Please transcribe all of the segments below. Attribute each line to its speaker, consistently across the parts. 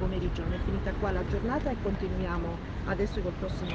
Speaker 1: pomeriggio, non è finita qua la giornata e continuiamo adesso col prossimo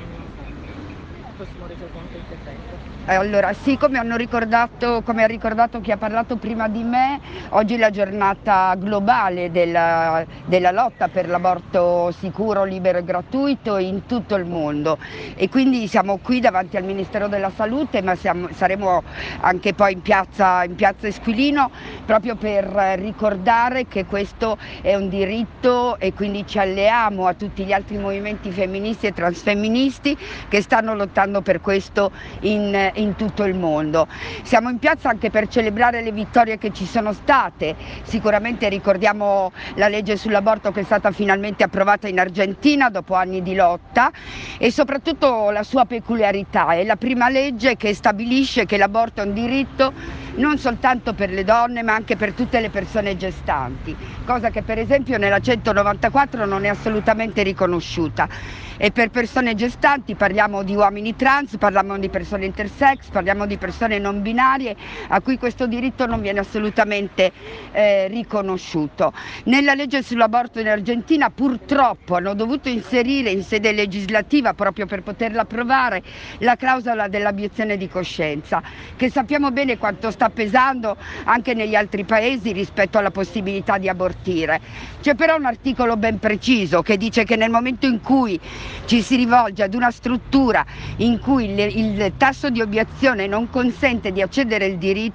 Speaker 1: resoconto intervento.
Speaker 2: Allora sì, come ha ricordato chi ha parlato prima di me, oggi è la giornata globale della lotta per l'aborto sicuro, libero e gratuito in tutto il mondo, e quindi siamo qui davanti al Ministero della Salute, ma saremo anche poi in piazza Esquilino, proprio per ricordare che questo è un diritto, e quindi ci alleiamo a tutti gli altri movimenti femministi e transfemministi che stanno lottando per questo in tutto il mondo. Siamo in piazza anche per celebrare le vittorie che ci sono state. Sicuramente ricordiamo la legge sull'aborto che è stata finalmente approvata in Argentina dopo anni di lotta, e soprattutto la sua peculiarità: è la prima legge che stabilisce che l'aborto è un diritto non soltanto per le donne ma anche per tutte le persone gestanti, cosa che per esempio nella 194 non è assolutamente riconosciuta. E per persone gestanti parliamo di uomini trans, parliamo di persone intersex, parliamo di persone non binarie a cui questo diritto non viene assolutamente riconosciuto. Nella legge sull'aborto in Argentina purtroppo hanno dovuto inserire in sede legislativa, proprio per poterla approvare, la clausola dell'obiezione di coscienza, che sappiamo bene quanto sta pesando anche negli altri paesi rispetto alla possibilità di abortire. C'è però un articolo ben preciso che dice che nel momento in cui ci si rivolge ad una struttura in cui il tasso di obiezione non consente di accedere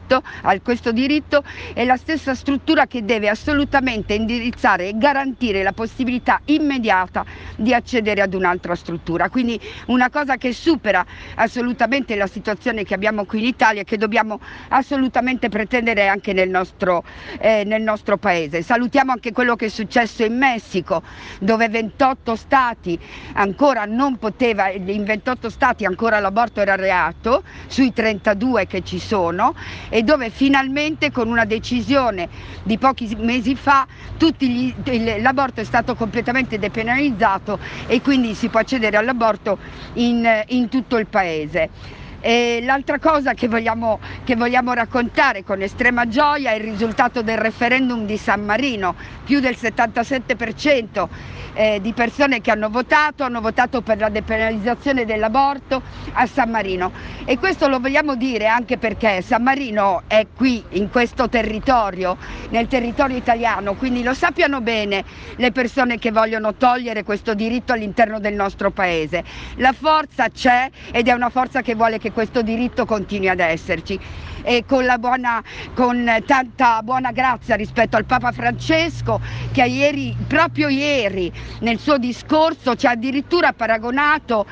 Speaker 2: a questo diritto, è la stessa struttura che deve assolutamente indirizzare e garantire la possibilità immediata di accedere ad un'altra struttura. Quindi una cosa che supera assolutamente la situazione che abbiamo qui in Italia e che dobbiamo assolutamente pretendere anche nel nostro paese. Salutiamo anche quello che è successo in Messico, dove 28 stati ancora in 28 stati ancora l'aborto era reato, sui 32 che ci sono, e dove finalmente con una decisione di pochi mesi fa l'aborto è stato completamente depenalizzato, e quindi si può accedere all'aborto in tutto il paese. E l'altra cosa che vogliamo raccontare con estrema gioia è il risultato del referendum di San Marino. Più del 77% di persone che hanno votato per la depenalizzazione dell'aborto a San Marino, e questo lo vogliamo dire anche perché San Marino è qui in questo territorio, nel territorio italiano, quindi lo sappiano bene le persone che vogliono togliere questo diritto all'interno del nostro paese. La forza c'è, ed è una forza che vuole che questo diritto continui ad esserci, e con tanta buona grazia rispetto al Papa Francesco, che proprio ieri nel suo discorso ci ha addirittura paragonato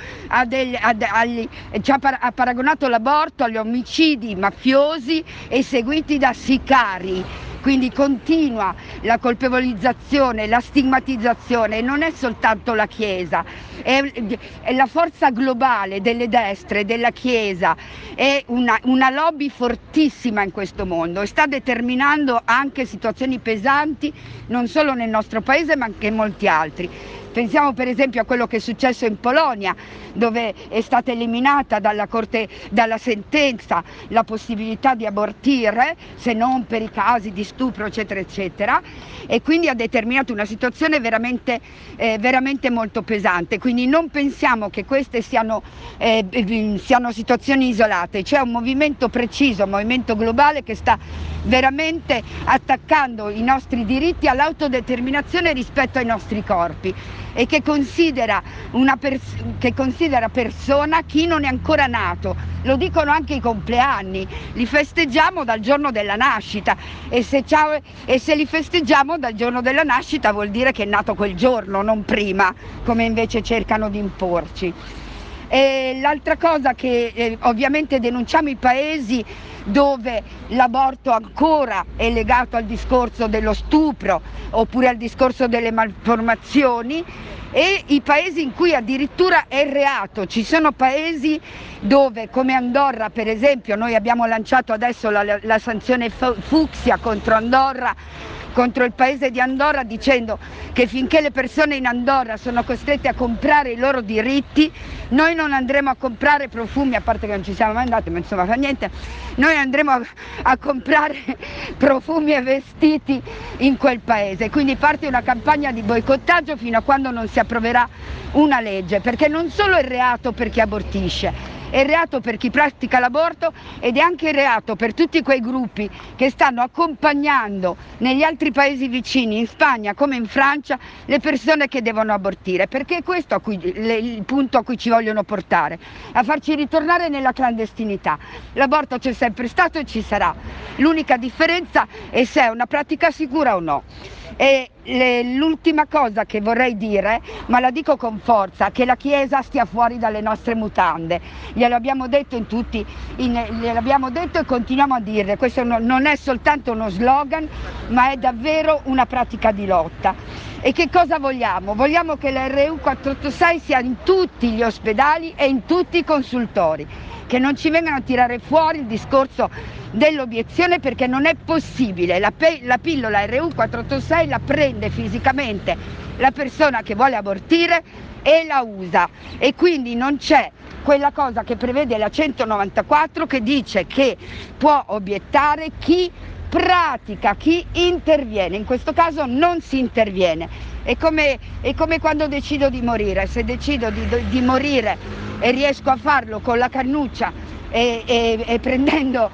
Speaker 2: ha paragonato l'aborto agli omicidi mafiosi eseguiti da sicari. Quindi continua la colpevolizzazione, la stigmatizzazione, e non è soltanto la Chiesa, è la forza globale delle destre, della Chiesa, è una lobby fortissima in questo mondo, e sta determinando anche situazioni pesanti non solo nel nostro paese ma anche in molti altri. Pensiamo per esempio a quello che è successo in Polonia, dove è stata eliminata dalla sentenza la possibilità di abortire, se non per i casi di stupro eccetera eccetera, e quindi ha determinato una situazione veramente molto pesante. Quindi non pensiamo che queste siano situazioni isolate, c'è un movimento preciso, un movimento globale che sta veramente attaccando i nostri diritti all'autodeterminazione rispetto ai nostri corpi, e che considera persona chi non è ancora nato. Lo dicono anche i compleanni, li festeggiamo dal giorno della nascita, e se li festeggiamo dal giorno della nascita vuol dire che è nato quel giorno, non prima, come invece cercano di imporci. E l'altra cosa che ovviamente denunciamo i paesi dove l'aborto ancora è legato al discorso dello stupro oppure al discorso delle malformazioni, e i paesi in cui addirittura è reato. Ci sono paesi dove, come Andorra per esempio, noi abbiamo lanciato adesso la sanzione fucsia contro Andorra, contro il paese di Andorra, dicendo che finché le persone in Andorra sono costrette a comprare i loro diritti, noi non andremo a comprare profumi, a parte che non ci siamo mai andati, ma insomma fa niente, noi andremo a comprare profumi e vestiti in quel paese. Quindi parte una campagna di boicottaggio fino a quando non si approverà una legge, perché non solo è reato per chi abortisce, è reato per chi pratica l'aborto ed è anche reato per tutti quei gruppi che stanno accompagnando negli altri paesi vicini, in Spagna come in Francia, le persone che devono abortire, perché è questo il punto a cui ci vogliono portare, a farci ritornare nella clandestinità. L'aborto c'è sempre stato e ci sarà, l'unica differenza è se è una pratica sicura o no. E l'ultima cosa che vorrei dire, ma la dico con forza, che la Chiesa stia fuori dalle nostre mutande. Gliel'abbiamo detto gliel'abbiamo detto e continuiamo a dire. Questo non è soltanto uno slogan, ma è davvero una pratica di lotta. E che cosa vogliamo? Vogliamo che la RU 486 sia in tutti gli ospedali e in tutti i consultori, che non ci vengano a tirare fuori il discorso dell'obiezione, perché non è possibile. La pillola RU 486 la prende fisicamente la persona che vuole abortire e la usa, e quindi non c'è quella cosa che prevede la 194 che dice che può obiettare chi pratica, chi interviene. In questo caso non si interviene. È come quando decido di morire. Se decido di morire e riesco a farlo con la cannuccia e prendendo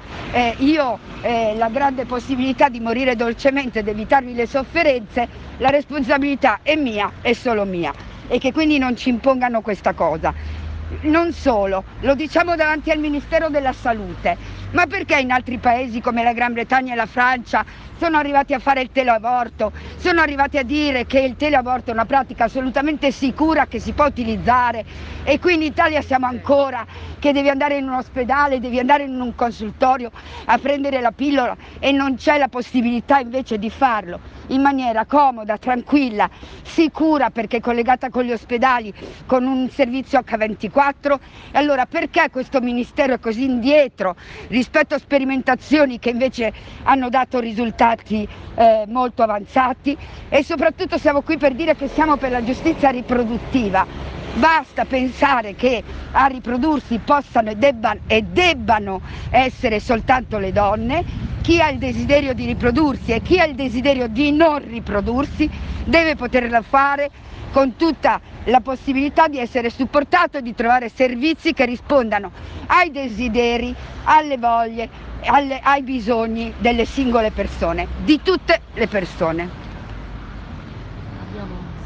Speaker 2: la grande possibilità di morire dolcemente ed evitarvi le sofferenze, la responsabilità è mia, è solo mia, e che quindi non ci impongano questa cosa. Non solo, lo diciamo davanti al Ministero della Salute, ma perché in altri paesi come la Gran Bretagna e la Francia sono arrivati a fare il teleaborto, sono arrivati a dire che il teleaborto è una pratica assolutamente sicura che si può utilizzare, e qui in Italia siamo ancora che devi andare in un ospedale, devi andare in un consultorio a prendere la pillola e non c'è la possibilità invece di farlo in maniera comoda, tranquilla, sicura, perché collegata con gli ospedali, con un servizio H24. E allora perché questo Ministero è così indietro rispetto a sperimentazioni che invece hanno dato risultati molto avanzati? E soprattutto siamo qui per dire che siamo per la giustizia riproduttiva. Basta pensare che a riprodursi possano e debbano essere soltanto le donne. Chi ha il desiderio di riprodursi e chi ha il desiderio di non riprodursi deve poterlo fare con tutta la possibilità di essere supportato e di trovare servizi che rispondano ai desideri, alle voglie, ai bisogni delle singole persone, di tutte le persone.